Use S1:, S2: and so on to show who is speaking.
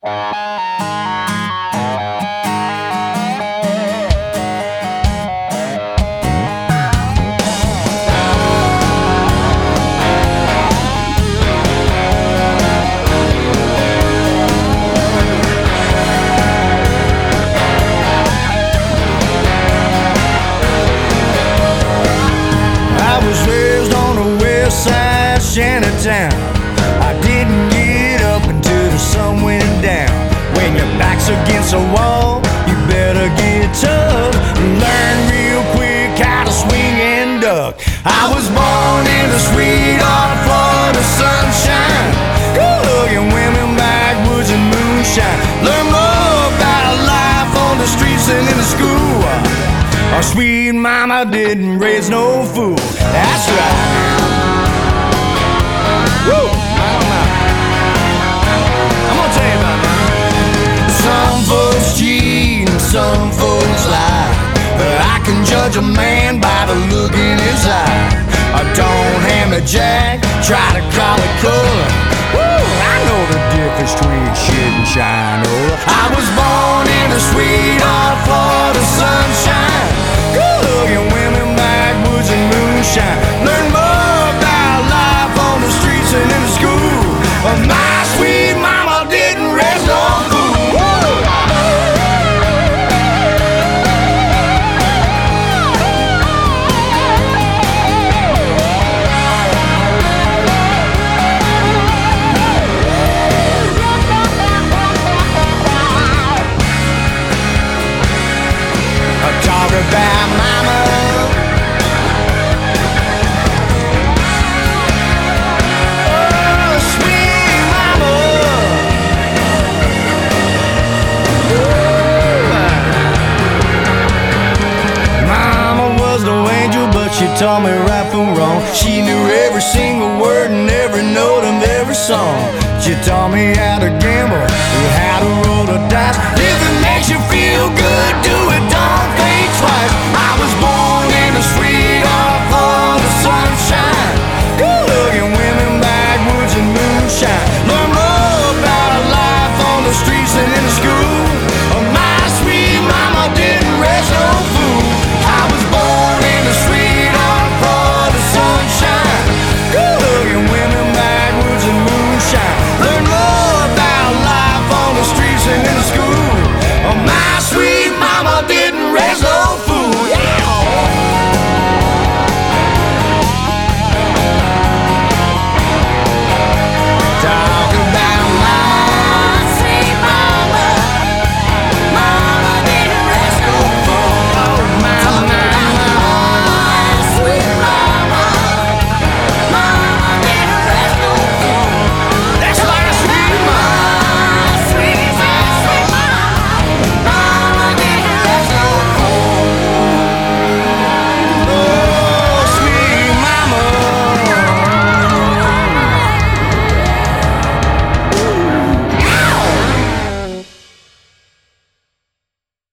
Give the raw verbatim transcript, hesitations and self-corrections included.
S1: Shantytown. I didn't get up until the sun went down. When your back's against a wall, you better get tough. Learn real quick how to swing and duck. I was born in the sweet hot Florida sunshine. Good-looking women, backwoods, and moonshine. Learn more about life on the streets than in the school. Our sweet mama didn't raise no fool. That's right. Woo! I don't know. I'm gonna tell you about that. Some folks cheat and some folks lie, but I can judge a man by the look in his eye. I don't hand me jack, try to call it color. Woo! I know the difference between shit and shine. Oh, I was born in the sweet hot Florida sunshine. Good-looking women, backwoods, and moonshine. Learn more about life on the streets and in the school. My sweet mama didn't raise no fool. I talk about mama. She taught me right from wrong. She knew every single word and every note of every song. She taught me how to gamble.